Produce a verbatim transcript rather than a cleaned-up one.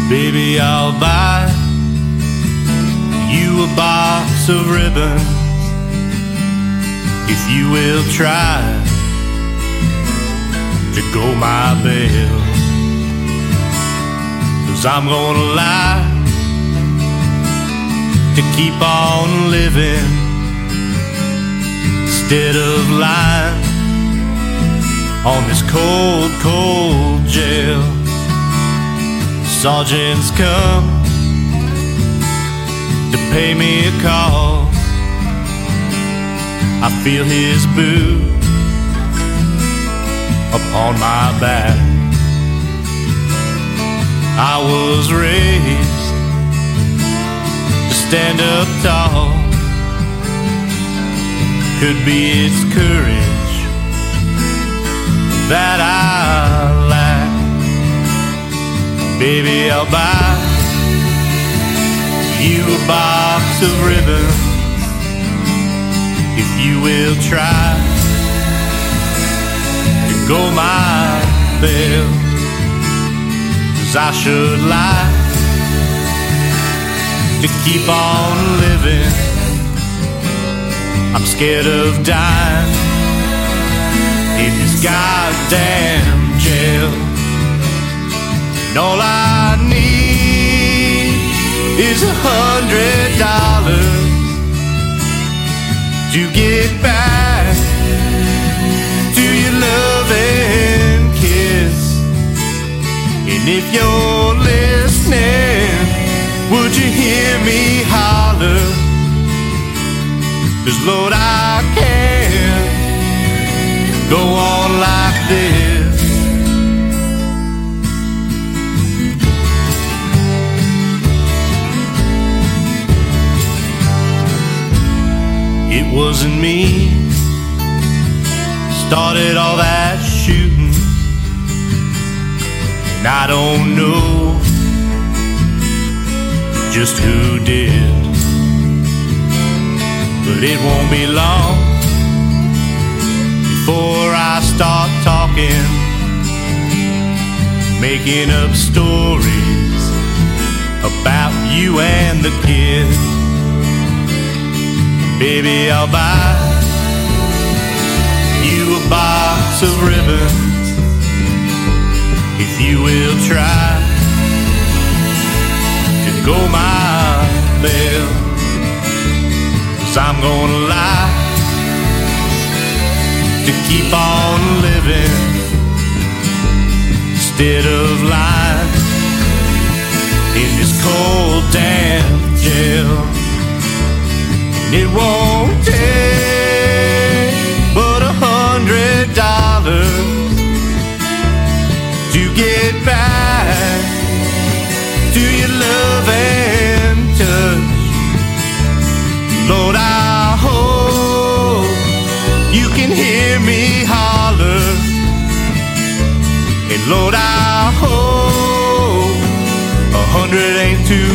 Baby, I'll buy you a box of ribbons if you will try to go my bail. 'Cause I'm gonna lie to keep on living instead of lying on this cold, cold jail. Sergeants come to pay me a call. I feel his boot upon my back. I was raised to stand up tall. Could be it's courage that I lack. Baby, I'll buy you a box of ribbons if you will try to go my bail. 'Cause I should lie to keep on living. I'm scared of dying in this goddamn jail. And all I need is a hundred dollars to get back to your loving kiss. And if you're listening, would you hear me holler? 'Cause Lord, I can't go on like this. It wasn't me started all that shooting, and I don't know just who did. But it won't be long before I start talking, making up stories about you and the kid. Baby, I'll buy you a box of ribbons if you will try to go my bail. 'Cause I'm gonna lie to keep on living instead of lying in this cold damn jail. It won't take but a hundred dollars to get back to your love and touch. Lord, I hope you can hear me holler. And Lord, I hope a hundred ain't too